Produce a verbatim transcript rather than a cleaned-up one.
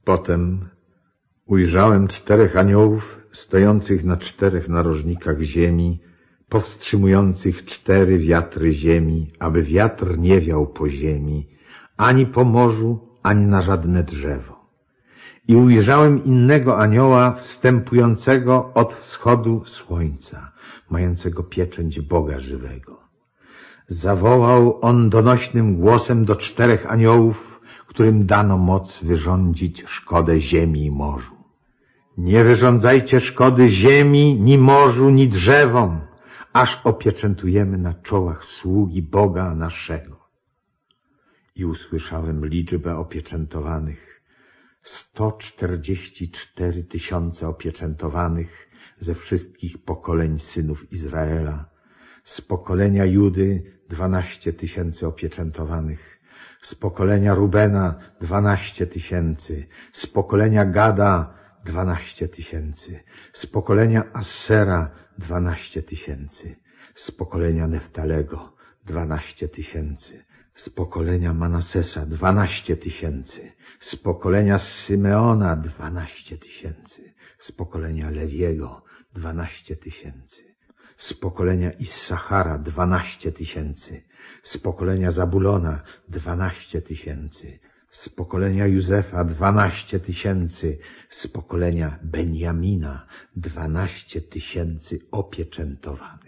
Potem ujrzałem czterech aniołów stojących na czterech narożnikach ziemi, powstrzymujących cztery wiatry ziemi, aby wiatr nie wiał po ziemi, ani po morzu, ani na żadne drzewo. I ujrzałem innego anioła wstępującego od wschodu słońca, mającego pieczęć Boga żywego. Zawołał on donośnym głosem do czterech aniołów, którym dano moc wyrządzić szkodę ziemi i morzu. Nie wyrządzajcie szkody ziemi, ni morzu, ni drzewom, aż opieczętujemy na czołach sługi Boga naszego. I usłyszałem liczbę opieczętowanych, sto czterdzieści cztery tysiące opieczętowanych ze wszystkich pokoleń synów Izraela, z pokolenia Judy dwanaście tysięcy opieczętowanych, z pokolenia Rubena dwanaście tysięcy, z pokolenia Gada dwanaście tysięcy, z pokolenia Assera dwanaście tysięcy, z pokolenia Neftalego dwanaście tysięcy, z pokolenia Manasesa dwanaście tysięcy, z pokolenia Symeona dwanaście tysięcy, z pokolenia Lewiego dwanaście tysięcy, z pokolenia Issachara dwanaście tysięcy, z pokolenia Zabulona dwanaście tysięcy, z pokolenia Józefa dwanaście tysięcy, z pokolenia Benjamina dwanaście tysięcy opieczętowanych.